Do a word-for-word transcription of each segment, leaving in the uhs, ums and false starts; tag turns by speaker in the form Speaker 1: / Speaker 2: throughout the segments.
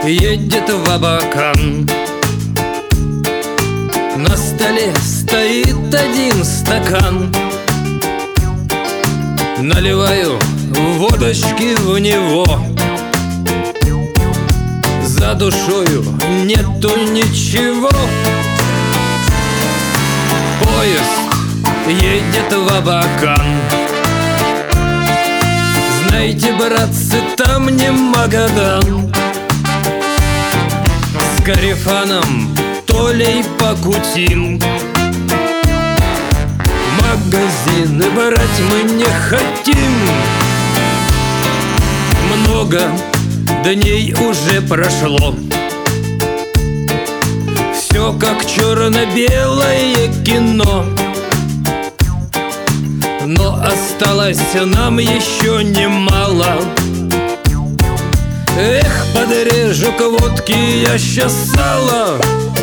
Speaker 1: едет в Абакан. На столе стоит один стакан. Наливаю водочки в него. За душою нету ничего. Поезд едет в Абакан. Знаете, братцы, там не Магадан. С Корефаном Толей покутим. Магазины брать мы не хотим. Много дней уже прошло. Все как черно-белое кино. Но осталось нам еще немало. Эх, подрежу к водке я щас сало.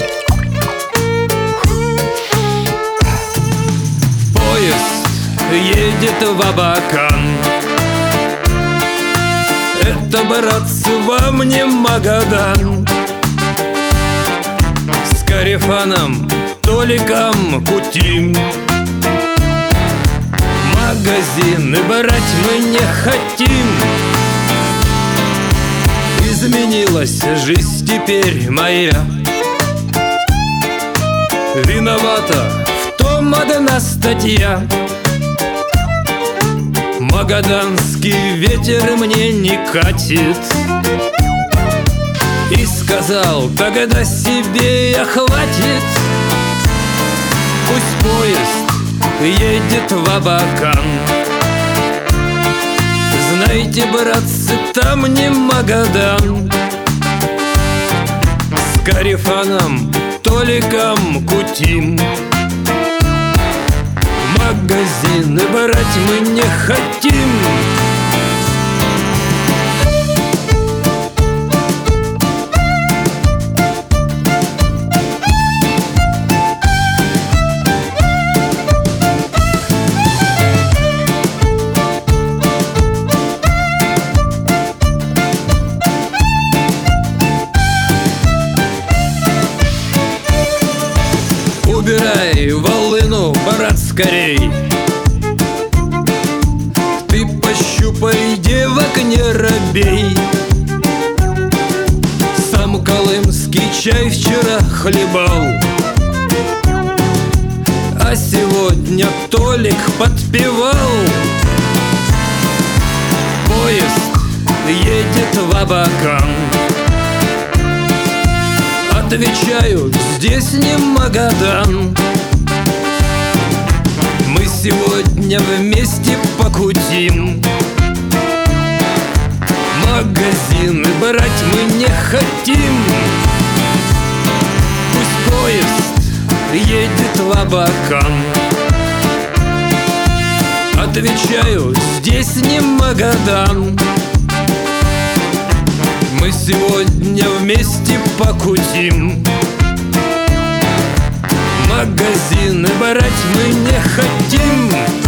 Speaker 1: Поезд едет в Абакан. Это, братцы, вам не Магадан. С Корефаном Толиком кутим. Магазины брать мы не хотим. Изменилась жизнь теперь моя. Виновата в том одна статья. Магаданский ветер мне не катит. И сказал тогда себе я: хватит. Пусть поезд едет в Абакан. Знаете, братцы, там не Магадан. С Корефаном Толиком кутим. Магазины брать мы не хотим. Убирай волыну, брат, скорей. Ты пощупай, девок, не робей. Сам колымский чай вчера хлебал, а сегодня Толик подпевал. Поезд едет в Абакан. Отвечаю, здесь не Магадан. Мы сегодня вместе покутим. Магазины брать мы не хотим. Пусть поезд едет в Абакан. Отвечаю, здесь не Магадан. Мы сегодня вместе покутим. Магазины брать мы не хотим.